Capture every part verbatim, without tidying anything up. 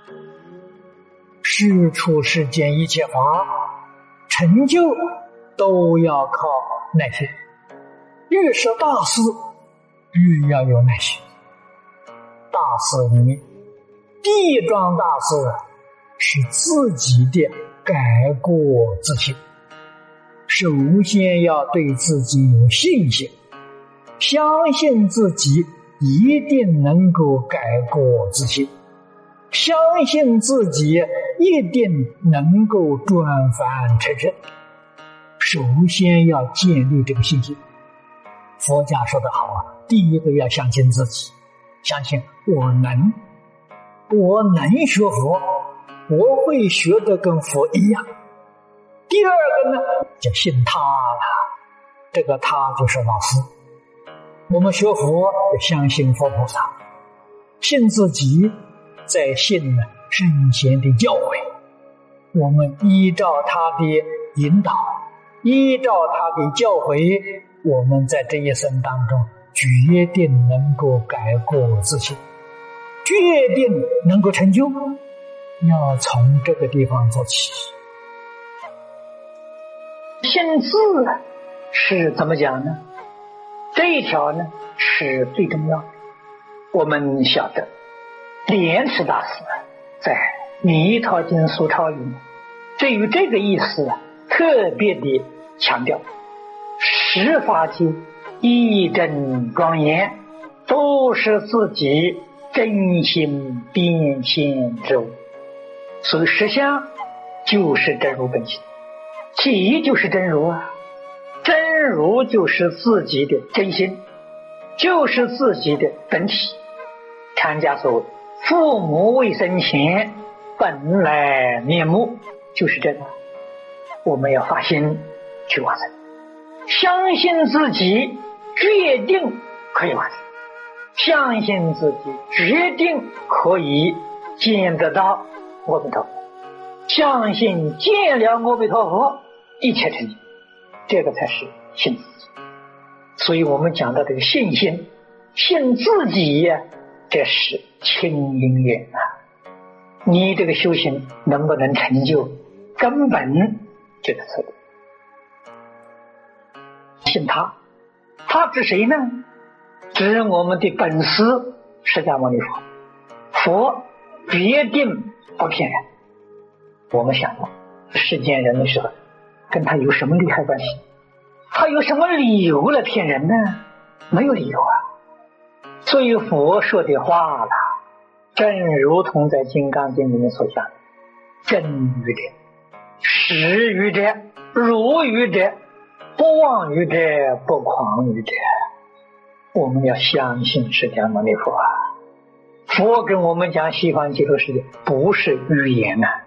世出世间一切法成就都要靠耐心，越是大事越要有耐心。大事里面第一桩大事是自己的改过自新，首先要对自己有信心，相信自己一定能够改过自新，相信自己一定能够转凡成圣。首先要建立这个信心。佛家说得好啊，第一个要相信自己，相信我能我能学佛，我会学得跟佛一样。第二个呢，就信他了，这个他就是老师。我们学佛要相信佛菩萨，信自己，再信呢圣贤的教诲，我们依照他的引导，依照他的教诲，我们在这一生当中决定能够改过自新，决定能够成就，要从这个地方做起。 信字是怎么讲呢？这一条呢是最重要的。我们晓得莲池大师在《弥陀经疏钞》里面对于这个意思特别的强调，十法界一真庄严，都是自己真心变现之物。所以实相就是真如本性，体就是真如啊，真如就是自己的真心，就是自己的本体。禅家所谓父母未生前本来面目，就是这个。我们要发心去完成，相信自己决定可以完成，相信自己决定可以见得到阿弥陀佛，相信见了阿弥陀佛一切成就，这个才是信自己。所以我们讲到这个信心，信自己呀，这是清因缘啊。你这个修行能不能成就，根本就是这个。信他，他指谁呢？指我们的本师释迦牟尼佛。佛决定不骗人。我们想到世间人的时候，跟他有什么利害关系？他有什么理由来骗人呢？没有理由啊。所以佛说的话了，正如同在《金刚经》里面所讲的，真语者、实语者、如语者、不妄语者、不诳语者。我们要相信释迦牟尼佛啊！佛跟我们讲西方极乐世界不是语言啊。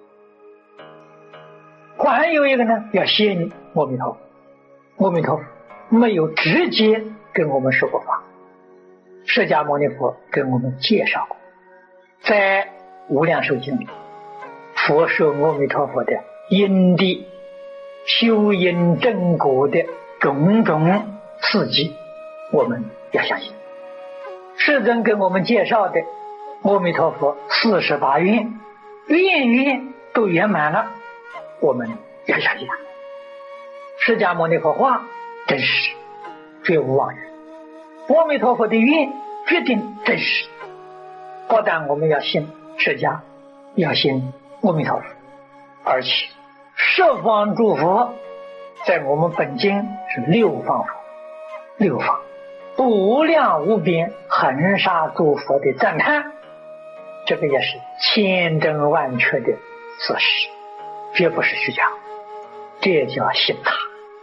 还有一个呢，要信阿弥陀佛。阿弥陀佛没有直接跟我们说过法，释迦牟尼佛跟我们介绍过，在无量寿经里，佛说阿弥陀佛的因地、修因正果的种种刺激，我们要相信。世尊跟我们介绍的阿弥陀佛四十八愿，愿愿都圆满了，我们要相信他。释迦牟尼佛话真实，绝无妄语。阿弥陀佛的愿决定真实。不但我们要信释迦，要信阿弥陀佛，而且十方诸佛在我们本经是六方佛，六方无量无边恒沙诸佛的赞叹，这个也是千真万确的事实，绝不是虚假，这叫信他。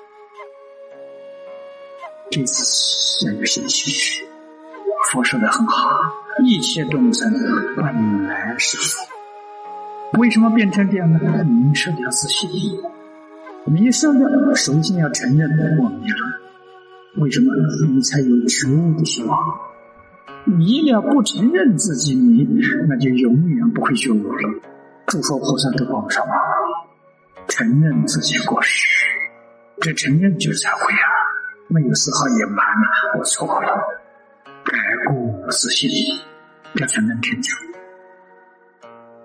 对自己要有信心。佛说得很好，一切众生本来是佛。为什么变成这样呢？迷失了自信，迷失了，首先要承认我迷了。为什么？你才有觉悟的希望。迷了不承认自己迷，那就永远不会觉悟了。诸佛菩萨都帮上忙，承认自己过失，这承认就是忏悔啊，没有丝毫隐瞒，我错了，改过自新，这才能成就。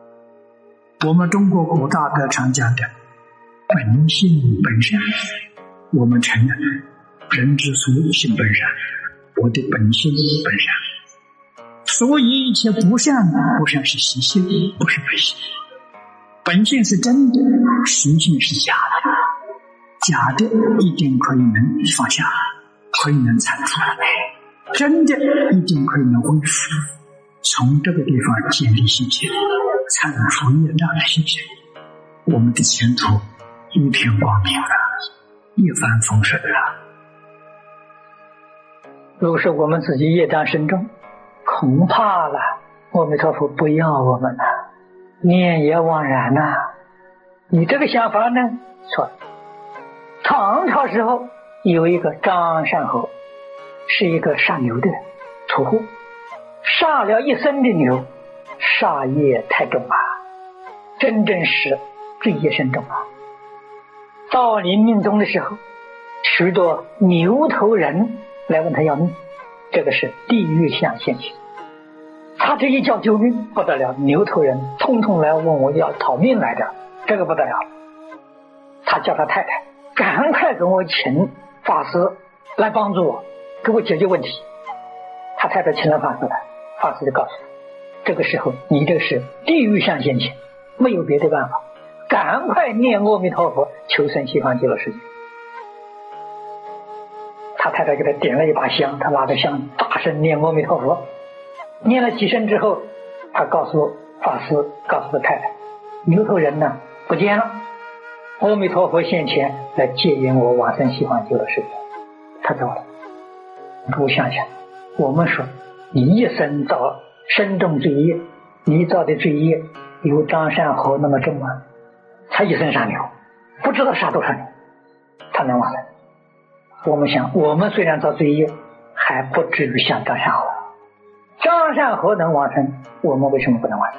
我们中国古大德常讲的本性本善，我们承认人之初性本善，我的本性本善，所以一切不善不善是习性，不是本性。本性是真的，习性是假的，假的一定可以能放下，可以能铲除，真的一定可以能恢复。从这个地方建立信心，铲除业障的信心，我们的前途一片光明啊，一帆风顺啊。 如果是我们自己业障深重，恐怕了阿弥陀佛不要我们了，念也枉然呐、啊。你这个想法呢错了。唐朝时候有一个张善侯，是一个杀牛的屠户，杀了一生的牛，杀业太重啊，真正是罪业深重啊。到临命终的时候，许多牛头人来问他要命，这个是地狱相现行。他这一叫救命不得了，牛头人通通来问我要讨命来着，这个不得了。他叫他太太赶快给我请法师来帮助我，给我解决问题。他太太请了法师来，法师就告诉他，这个时候你这是地狱相现行，没有别的办法，赶快念阿弥陀佛，求生西方极乐世界。他太太给他点了一把香，他拿着香大声念阿弥陀佛，念了几声之后，他告诉法师，告诉他太太，牛头人呢不见了，阿弥陀佛现前来接引我往生西方极乐世界，他走了。诸位想想，我们说你一生造深重罪业，你造的罪业有张善侯那么重吗？他一生杀牛，不知道杀多少牛，他能往生。我们想，我们虽然造罪业，还不至于像张善侯。张善侯能往生，我们为什么不能往生？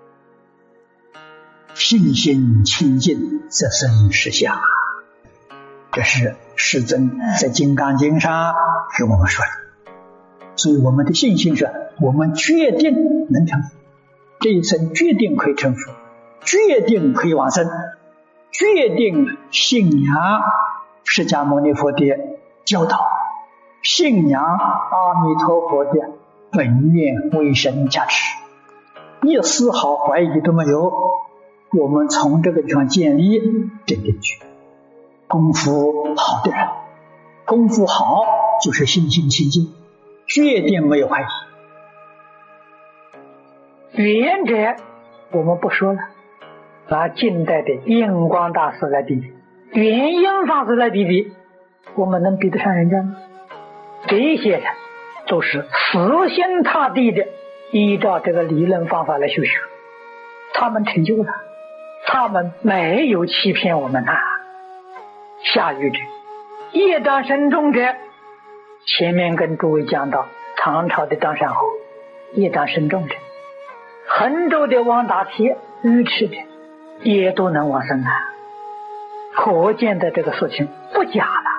信心清净，则生实相。这是世尊在《金刚经》上给我们说的。所以我们的信心是，我们决定能成佛，这一生决定可以成佛，决定可以往生，决定信仰释迦牟尼佛的教导，信仰阿弥陀佛的本愿威神加持，一丝毫怀疑都没有。我们从这个地方建立这定局，功夫好的人，功夫好就是信心清净，决定没有怀疑。 原则我们不说了，拿近代的印光大师来比比，元婴法师来比比，我们能比得上人家吗？这些人都是死心塌地的依照这个理论方法来修学，他们成就了，他们没有欺骗我们啊。下愚者业障深重者，前面跟诸位讲到唐朝的张善侯业障深重者，衡州的王大铁愚痴者也都能往生啊，可见的这个事情不假了。